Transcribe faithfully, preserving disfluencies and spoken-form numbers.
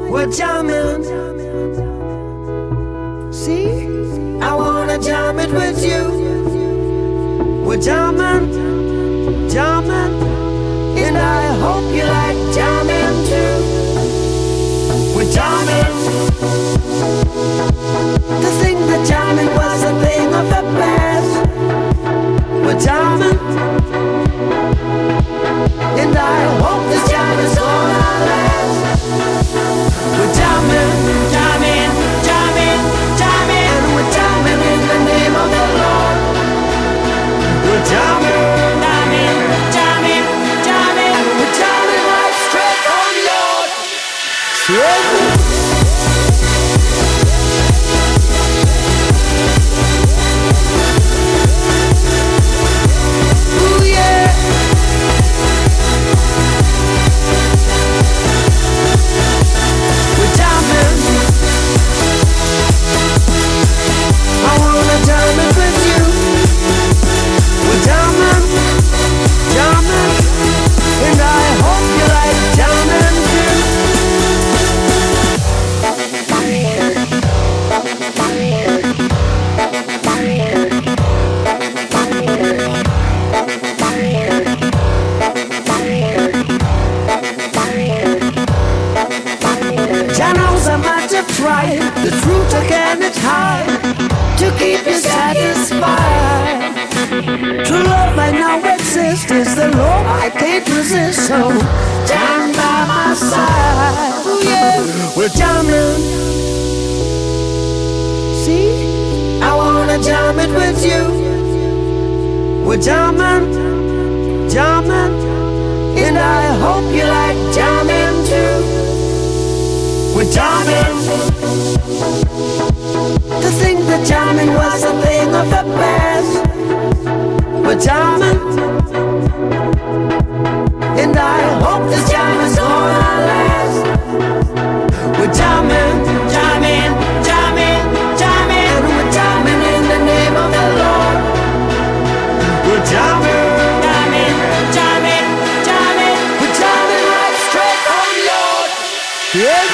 We're jamming. See, I wanna jam it with you. We're jamming, jamming, and I hope you like jamming too. We're jamming. To think that jamming was a thing of the past. We're jamming, and I hope this jam is gonna last. We're jamming, jamming, jamming, jamming, and we're jamming in the name of the Lord. We're jamming, jamming, jamming, jamming, and we're jamming right straight from the Lord. Yeah. The truth again it's hard to keep you satisfied. True love I now exist is the love I can't resist. So jam by my side. Ooh, yeah. We're jamming. See, I wanna jam it with you. We're jamming, jamming, and I hope you like jamming too. We're jamming. To think that jamming was a thing of the past. We're jamming, and I hope this jam is gonna last. We're jamming, jamming, jamming, jamming, and we're jamming in the name of the Lord. We're jamming, jamming, jamming, jamming, we're jamming right straight from the Lord. Yeah.